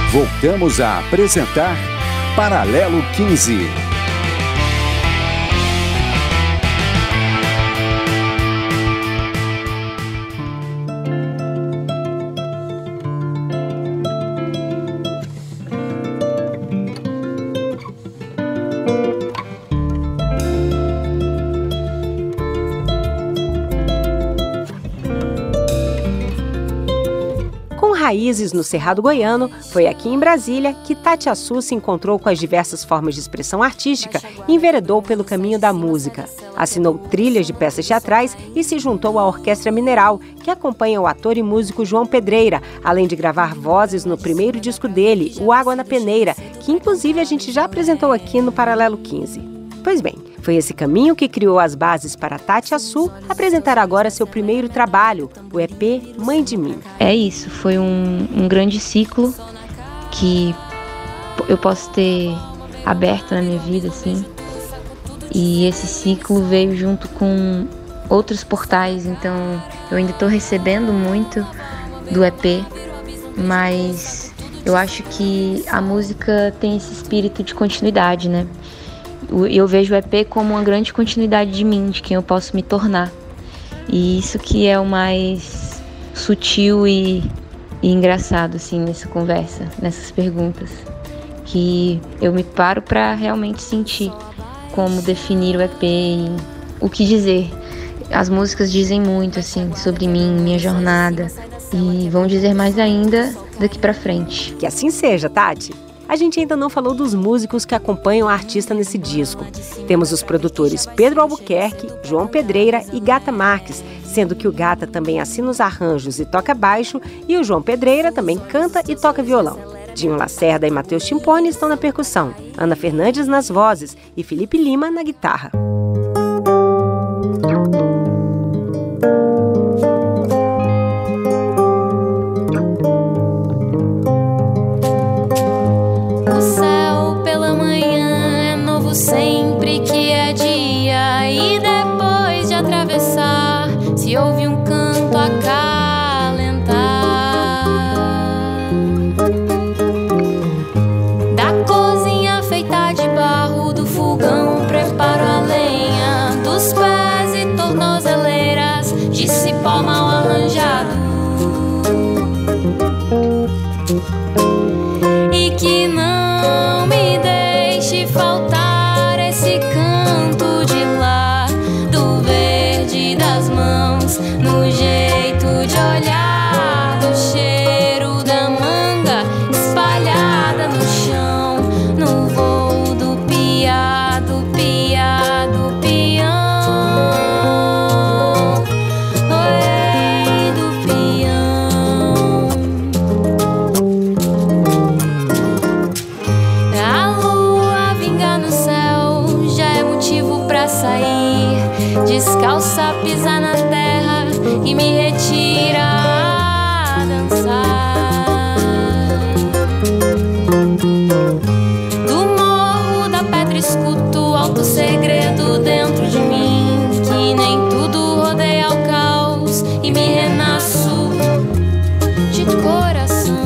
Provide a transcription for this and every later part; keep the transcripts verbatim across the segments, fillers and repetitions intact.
Voltamos a apresentar Paralelo quinze. Raízes no Cerrado Goiano, foi aqui em Brasília que Tati Assu se encontrou com as diversas formas de expressão artística e enveredou pelo caminho da música. Assinou trilhas de peças teatrais e se juntou à Orquestra Mineral, que acompanha o ator e músico João Pedreira, além de gravar vozes no primeiro disco dele, O Água na Peneira, que inclusive a gente já apresentou aqui no Paralelo quinze. Pois bem, foi esse caminho que criou as bases para Tati Assu apresentar agora seu primeiro trabalho, o E P Mãe de Mim. É isso, foi um, um grande ciclo que eu posso ter aberto na minha vida, assim. E esse ciclo veio junto com outros portais, então eu ainda estou recebendo muito do E P, mas eu acho que a música tem esse espírito de continuidade, né? Eu vejo o E P como uma grande continuidade de mim, de quem eu posso me tornar. E isso que é o mais sutil e, e engraçado, assim, nessa conversa, nessas perguntas. Que eu me paro para realmente sentir como definir o E P e o que dizer. As músicas dizem muito, assim, sobre mim, minha jornada. E vão dizer mais ainda daqui para frente. Que assim seja, Tati. A gente ainda não falou dos músicos que acompanham a artista nesse disco. Temos os produtores Pedro Albuquerque, João Pedreira e Gata Marques, sendo que o Gata também assina os arranjos e toca baixo, e o João Pedreira também canta e toca violão. Dinho Lacerda e Matheus Timpone estão na percussão, Ana Fernandes nas vozes e Felipe Lima na guitarra. Sempre que é dia e depois de atravessar, se ouve um canto acalentar. Da cozinha feita de barro, do fogão preparo a lenha, dos pés e tornozeleiras de cipó mal arranjado. E que não me deixe faltar esse canto de lá, do verde das mãos, no jeito de olhar, do cheiro da manga espalhada no chão, no voo do piá, do piá, do pião, oi, do pião. A lua vinga no céu já é motivo pra sair, descalça, pisar na terra e me retira a dançar. Do morro da pedra escuto alto segredo dentro de mim, que nem tudo rodeia o caos e me renasço de coração.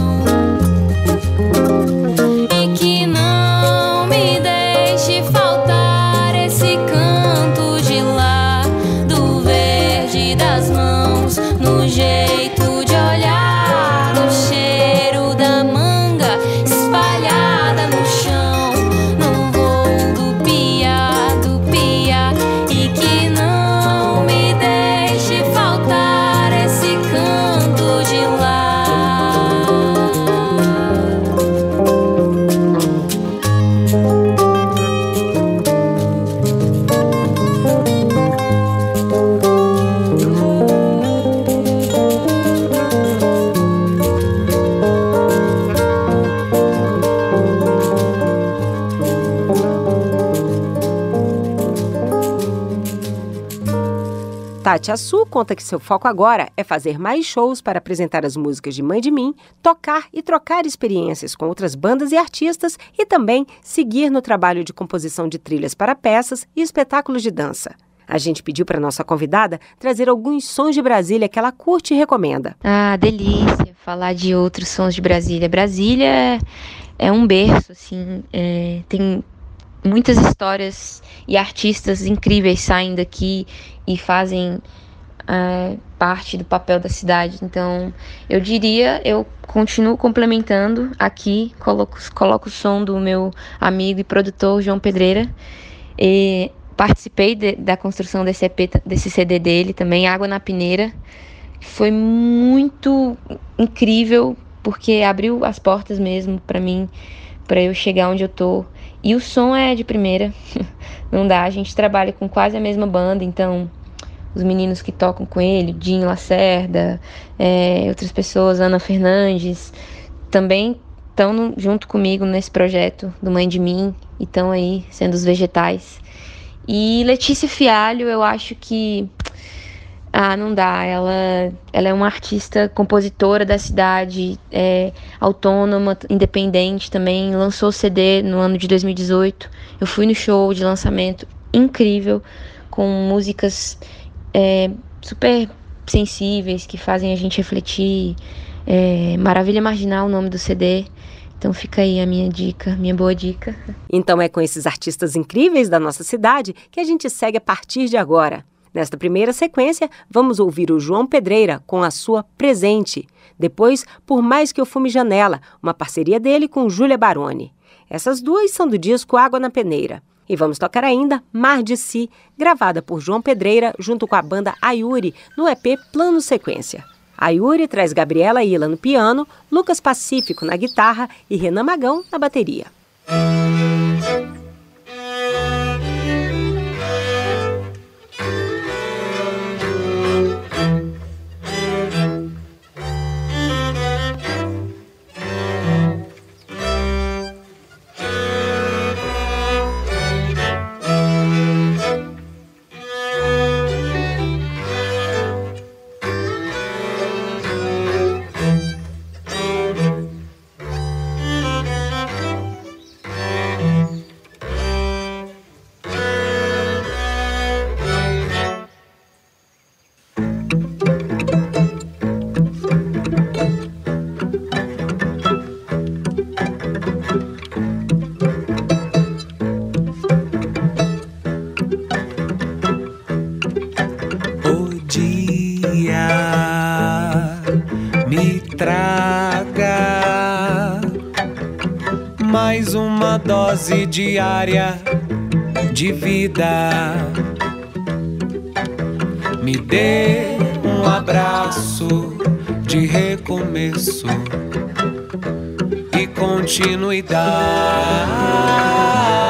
E que não me deixe faltar esse canto de lá, do verde das mãos, no jeito de olhar, no cheiro da manga espalhada no chão, no voo do piá, do piá. E que não me deixe faltar esse canto de lá. Tati Assu conta que seu foco agora é fazer mais shows para apresentar as músicas de Mãe de Mim, tocar e trocar experiências com outras bandas e artistas e também seguir no trabalho de composição de trilhas para peças e espetáculos de dança. A gente pediu para nossa convidada trazer alguns sons de Brasília que ela curte e recomenda. Ah, delícia falar de outros sons de Brasília. Brasília é, é um berço, assim, é, tem muitas histórias e artistas incríveis saem daqui e fazem é, parte do papel da cidade. Então, eu diria, eu continuo complementando aqui, coloco, coloco o som do meu amigo e produtor João Pedreira. E participei de, da construção desse E P, desse C D dele também, Água na Peneira. Foi muito incrível, porque abriu as portas mesmo para mim, para eu chegar onde eu tô. E o som é de primeira, não dá, a gente trabalha com quase a mesma banda, então os meninos que tocam com ele, Dinho Lacerda, é, outras pessoas, Ana Fernandes, também estão junto comigo nesse projeto do Mãe de Mim, e estão aí sendo os vegetais. E Letícia Fialho, eu acho que ah, não dá, ela, ela é uma artista compositora da cidade, é, autônoma, independente também, lançou o C D no ano de dois mil e dezoito, eu fui no show de lançamento, incrível, com músicas é, super sensíveis, que fazem a gente refletir, é, Maravilha Marginal, o nome do C D. Então fica aí a minha dica, minha boa dica. Então é com esses artistas incríveis da nossa cidade que a gente segue a partir de agora. Nesta primeira sequência, vamos ouvir o João Pedreira com a sua Presente. Depois, Por Mais Que Eu Fume Janela, uma parceria dele com Júlia Baroni. Essas duas são do disco Água na Peneira. E vamos tocar ainda Mar de Si, gravada por João Pedreira junto com a banda Ayuri no E P Plano Sequência. A Ayuri traz Gabriela Ila no piano, Lucas Pacífico na guitarra e Renan Magão na bateria. Me traga mais uma dose diária de vida. Me dê um abraço de recomeço e continuidade.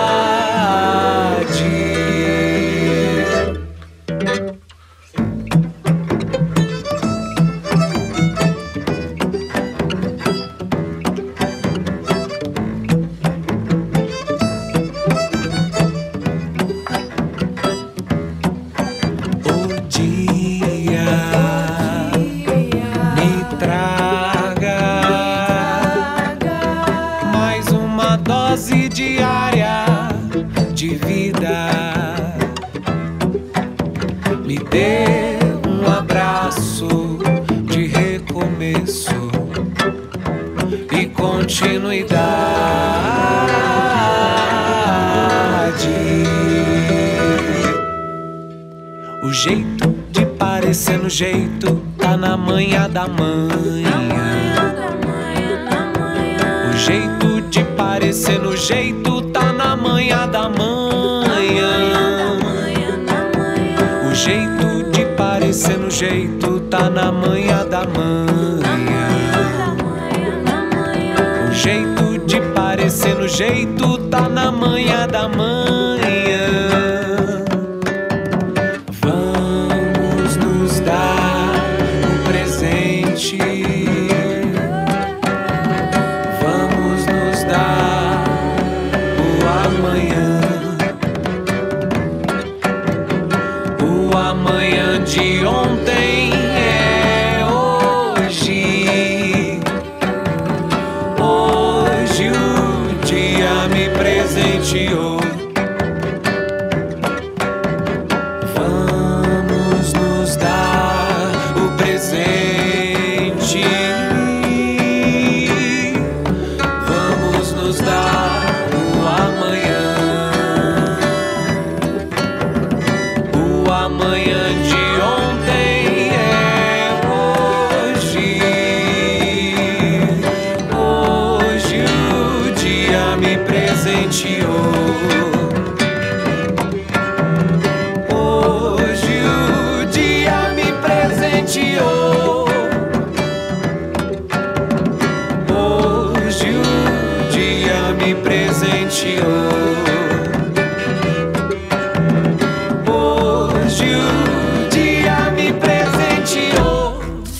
Diária de vida. Me dê um abraço de recomeço e continuidade. O jeito de parecer no jeito tá na manha da manhã. O jeito de parecer no jeito tá na manha da manhã. O jeito de parecer no jeito tá na manha da manhã. O jeito de parecer no jeito tá na manha da manhã. Vamos nos dar o presente. De ontem é hoje. Hoje o dia me presenteou. Hoje o dia me presenteou.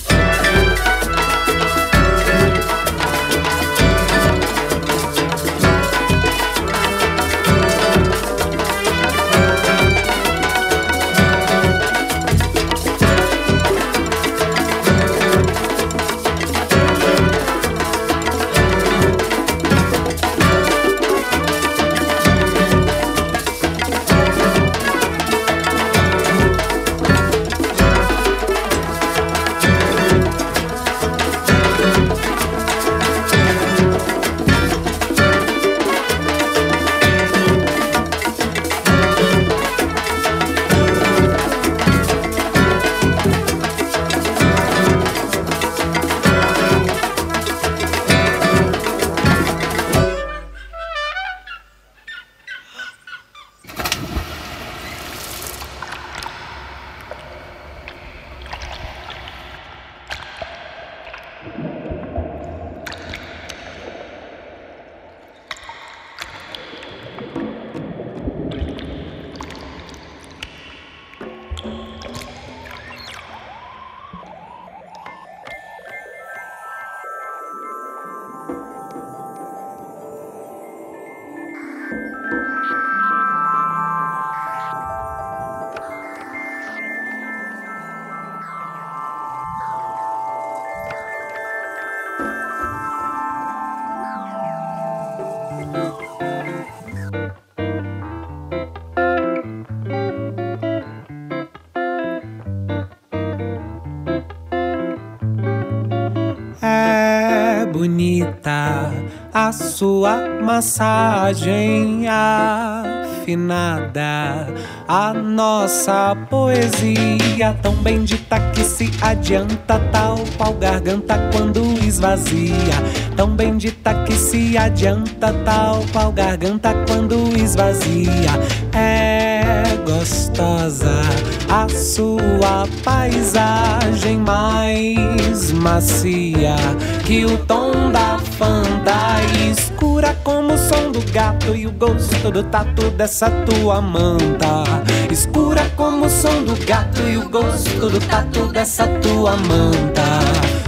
Bonita a sua massagem afinada, a nossa poesia tão bendita que se adianta, tal qual garganta quando esvazia. Tão bendita que se adianta, tal qual garganta quando esvazia. É gostosa a sua paisagem mais macia que o tom da fanda, escura como o som do gato e o gosto do tatu dessa tua manta. Escura como o som do gato e o gosto do tatu dessa tua manta.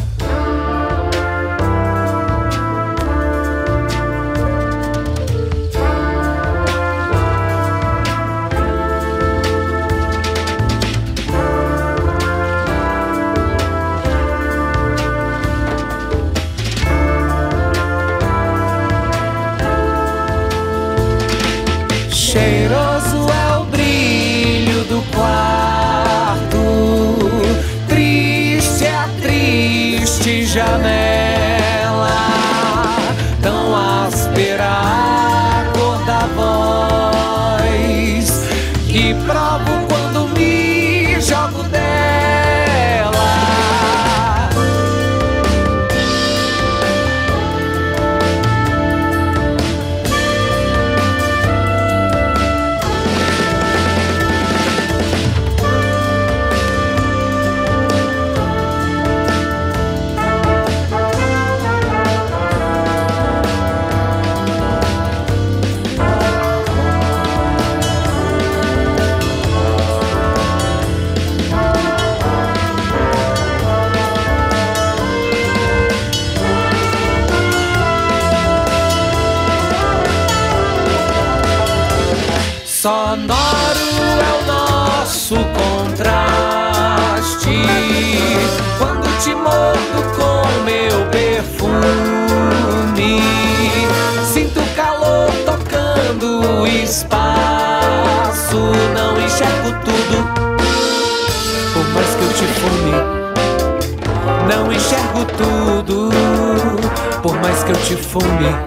Cheiroso é o brilho do quarto, triste é a triste janela, tão áspera a cor da voz que provo quando me jogo dela. Sonoro é o nosso contraste, quando te mordo com meu perfume, sinto calor tocando o espaço, não enxergo tudo, por mais que eu te fume. Não enxergo tudo, por mais que eu te fume.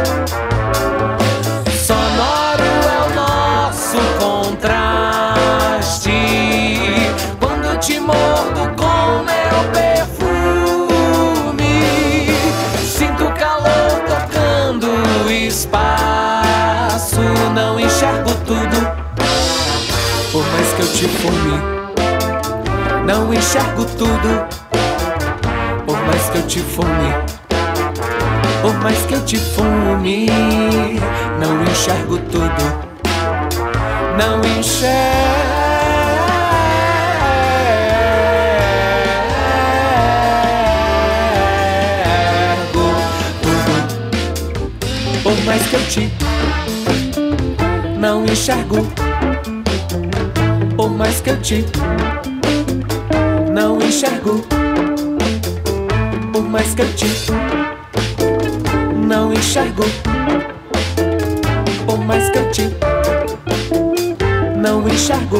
Contraste, quando te mordo com meu perfume, sinto calor tocando o espaço, não enxergo tudo, por mais que eu te fume. Não enxergo tudo, por mais que eu te fume. Por mais que eu te fume, não enxergo tudo, não enxergo tudo. Por mais que eu te não enxergo, por mais que eu te não enxergo, por mais que eu te não enxergo, por mais que eu te não enxergo.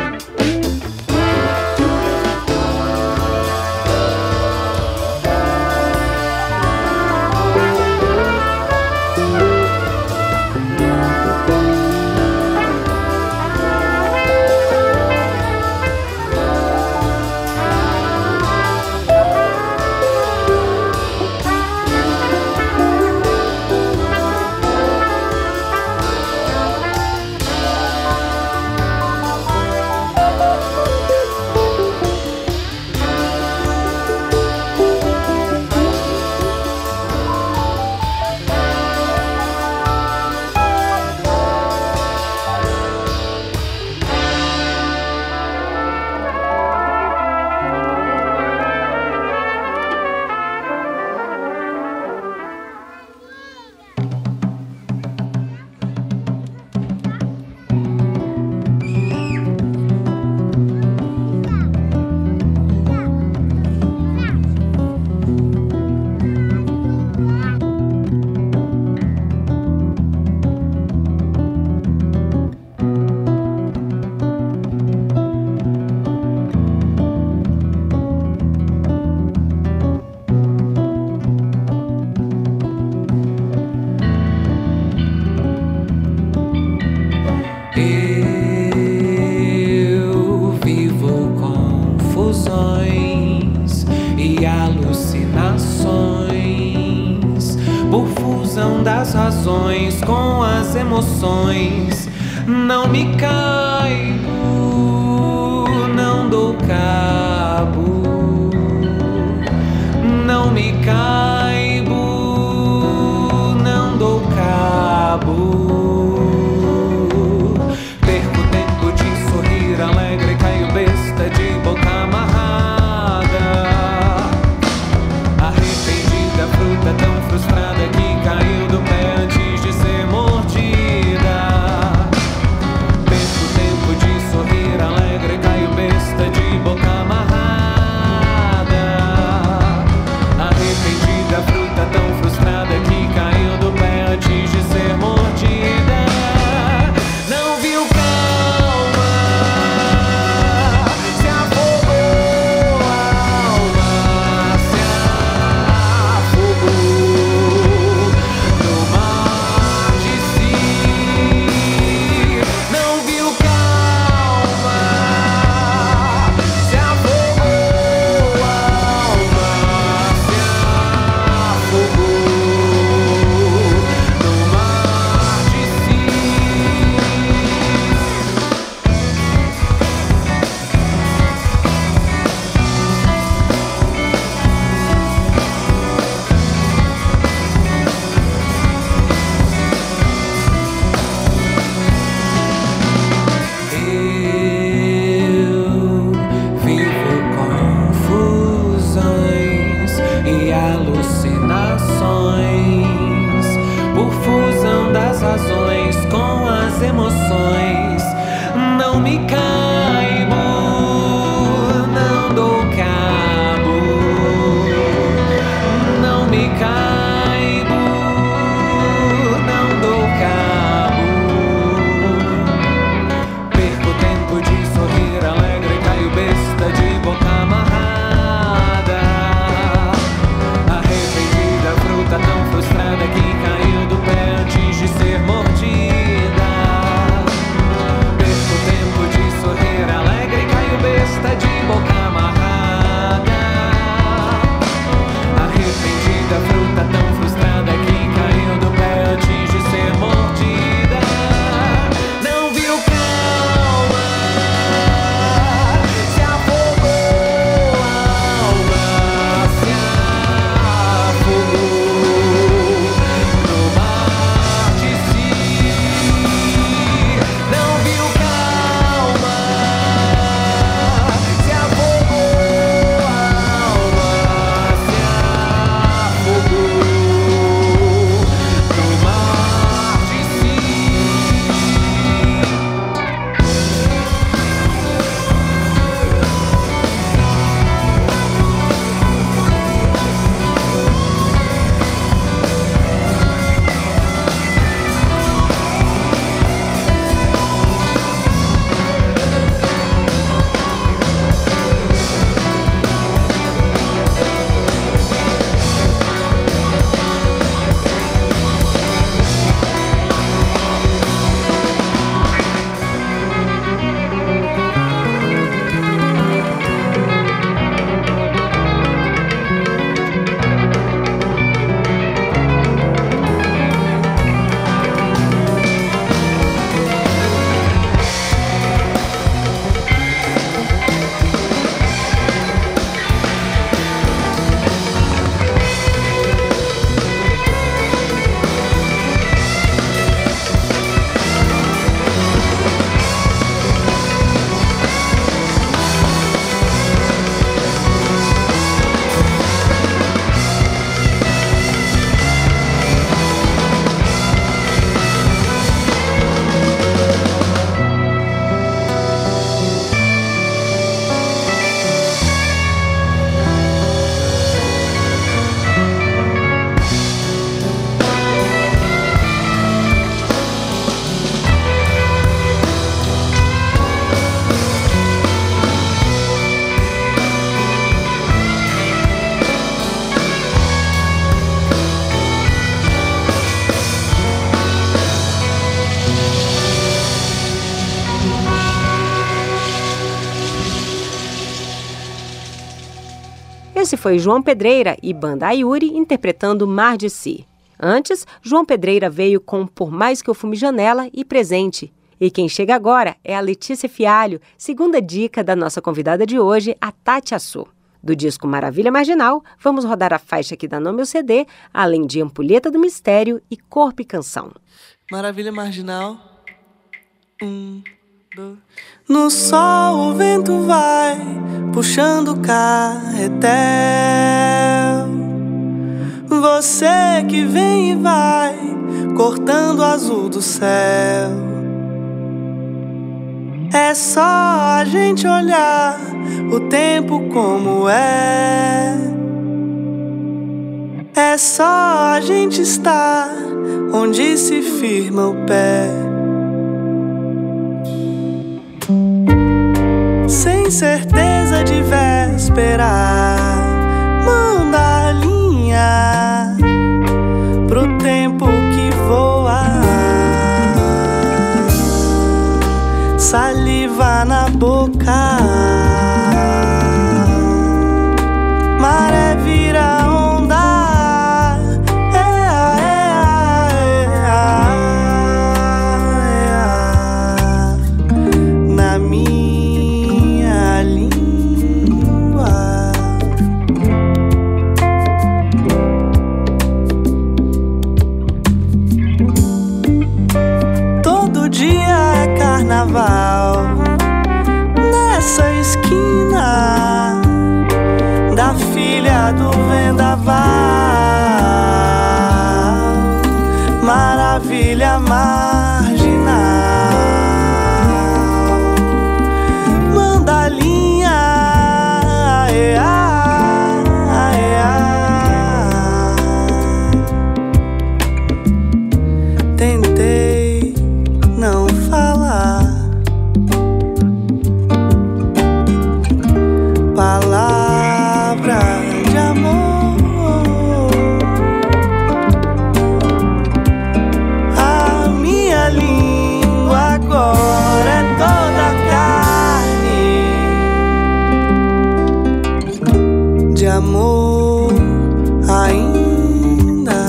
Com as emoções, não me caibo, não dou cabo, não me caibo, não dou cabo. Perco tempo de sorrir alegre, caio besta de boca amarrada, arrependida, fruta tão frustrada que caiu do pé antes de ser mordida. Perco tempo de sorrir alegre, caio besta de boca amarrada, arrependida, fruta tão frustrada que caiu do pé antes de ser mordida. Não viu calma, se afogou a alma, se afogou no mar de si. Não viu calma, se afogou a alma, se afogou no mar de si. Eu vivo confusões e alucinações, por fusão das razões com as emoções. Não me caibo, não dou cabo, não me caibo, não dou cabo. Perco tempo de sorrir alegre, caio besta de boca amarrada, arrependida, fruta tão frustrada que caiu do pé antes de ser mordida. Esse foi João Pedreira e Banda Ayuri interpretando Mar de Si. Antes, João Pedreira veio com Por Mais Que Eu Fume Janela e Presente. E quem chega agora é a Letícia Fialho, segunda dica da nossa convidada de hoje, a Tati Assu. Do disco Maravilha Marginal, vamos rodar a faixa que dá nome ao C D, além de Ampulheta do Mistério e Corpo e Canção. Maravilha Marginal. Um, dois. No sol o vento vai puxando o carretel. Você que vem e vai cortando o azul do céu. É só a gente olhar o tempo como é. É só a gente estar onde se firma o pé. Sem certeza de véspera, manda a linha pro tempo que voa. Saliva na boca, maré vira onda. Ea, ea, ea, ea. Na minha língua. Todo dia é carnaval nessa esquina da filha do vendaval. Maravilha marginal, manda a linha. Ea, ea. Tentei não falar palavra de amor. A minha língua agora é toda carne de amor ainda.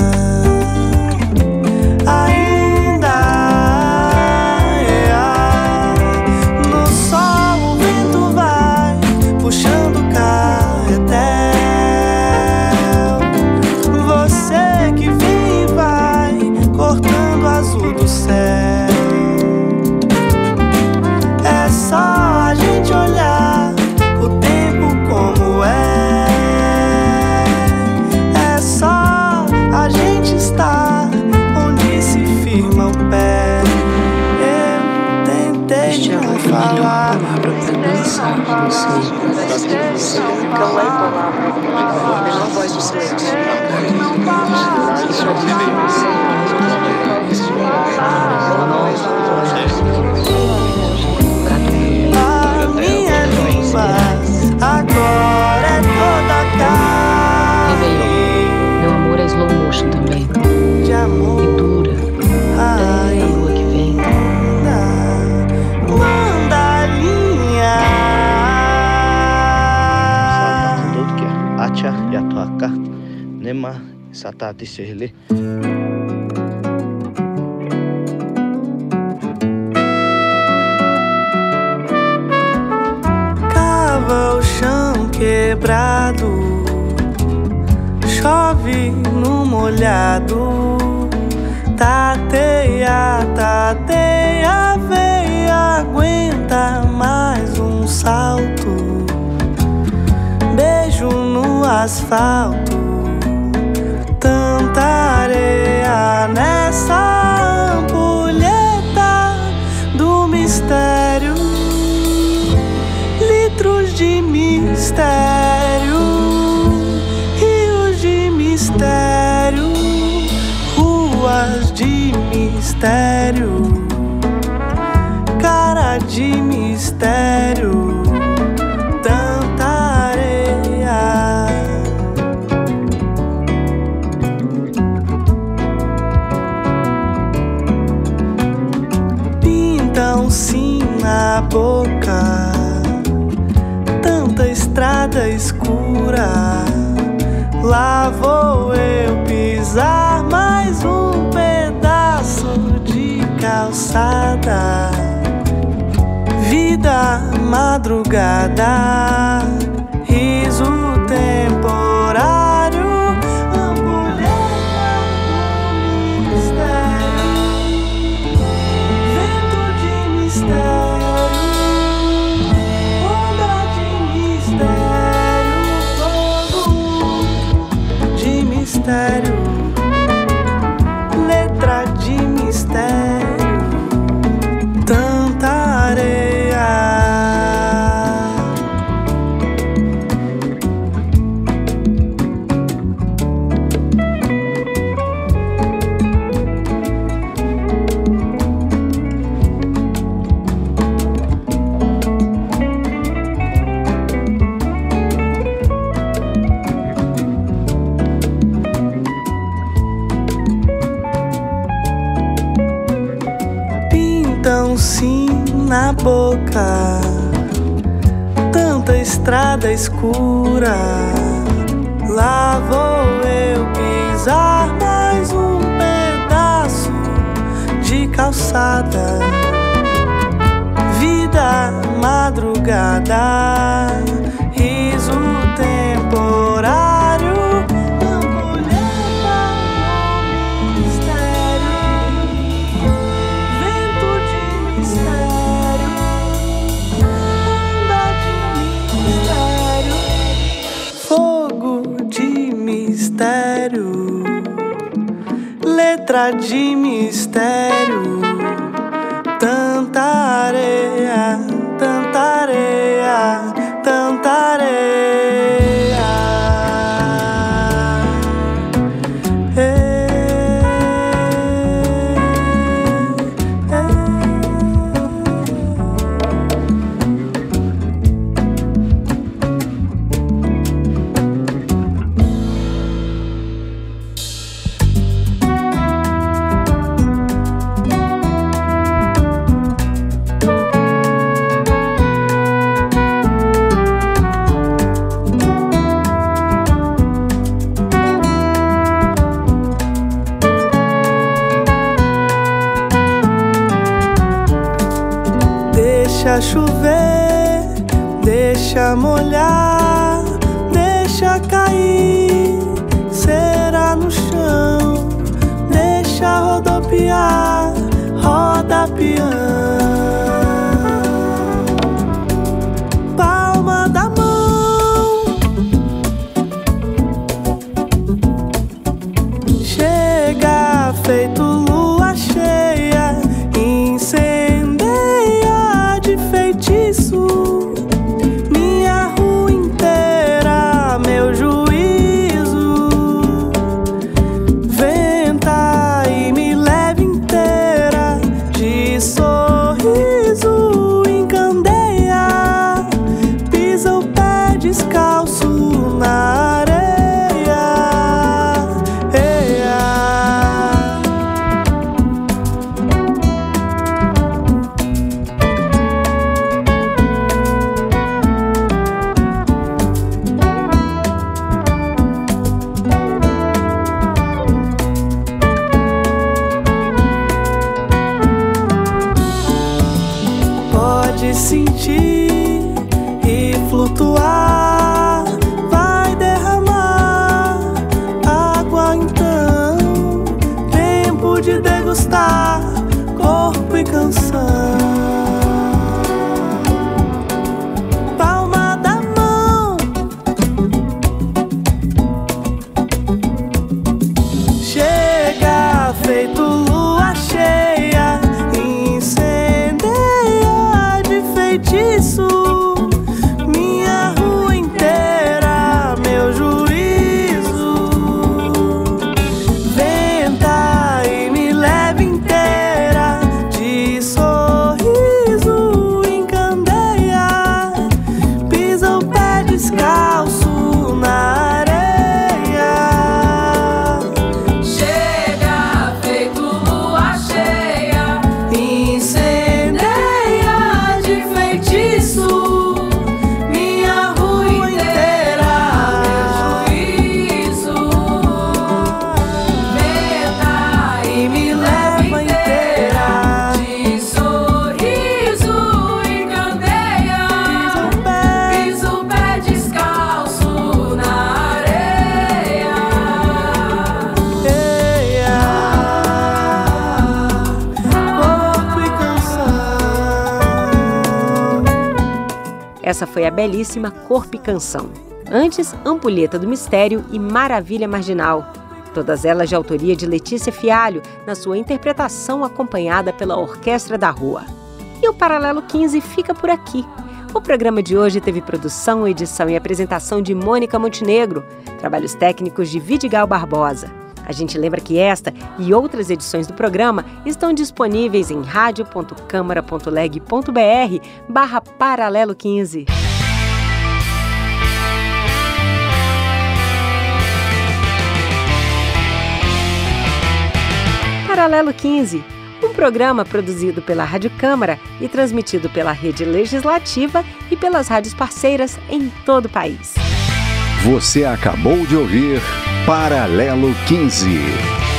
Ainda. Ea. No sol o vento vai puxando o carretel. Você que vem e vai cortando o azul do céu. É só a gente olhar o tempo como é. É só a gente estar onde se firma o pé. Eu tentei não falar. Dançar com você. Calei palavra. Não voz do silêncio. A minha língua agora é toda carne. Meu amor é slow motion também. De amor. E dura. É a lua que vem. Manda a linha. Tudo que é acha e a tua carta nema satati serle. Cava o chão quebrado, chove no molhado. Tateia, tateia, veia, aguenta mais um salto. Beijo no asfalto, tanta areia nessa ampulheta do mistério. Litros de mistério, rios de mistério, ruas de mistério, cara de mistério, tanta areia. Pintam sim na boca, tanta estrada escura. Lá vou eu pisar mais um pedaço de calçada. Vida, madrugada, riso temporário, ampulheta do mistério, vento de mistério, onda de mistério, fogo de mistério, letra de mistério, tanta areia. Pintam sim na boca tanta estrada escura. Lá vou eu pisar mais um pedaço de calçada. Vida, madrugada, riso temporário, ampulheta do mistério, vento de mistério, onda de mistério, fogo de mistério, letra de mistério, tanta areia, tanta areia, tanta areia. Ei, ei. Deixa chover, deixa molhar, deixa cair cera no chão, deixa rodopiar, roda peão. Palma da mão, chega feito lua cheia, incendeia de feitiço minha rua inteira, meu juízo. Venta e me leva inteira de sorriso, encandeia, pisa o pé descalço na areia. Eia. Pode sentir e flutuar, vai derramar água então, tempo de degustar corpo e canção. Palma da mão, chega feito lua cheia, incendeia de feitiço minha rua inteira, meu juízo. Venta e me leva inteira Essa foi a belíssima Corpo e Canção. Antes, Ampulheta do Mistério e Maravilha Marginal. Todas elas de autoria de Letícia Fialho, na sua interpretação acompanhada pela Orquestra da Rua. E o Paralelo quinze fica por aqui. O programa de hoje teve produção, edição e apresentação de Mônica Montenegro, trabalhos técnicos de Vidigal Barbosa. A gente lembra que esta e outras edições do programa estão disponíveis em radio ponto câmara ponto leg ponto br barra paralelo quinze. Paralelo quinze, um programa produzido pela Rádio Câmara e transmitido pela Rede Legislativa e pelas rádios parceiras em todo o país. Você acabou de ouvir Paralelo quinze.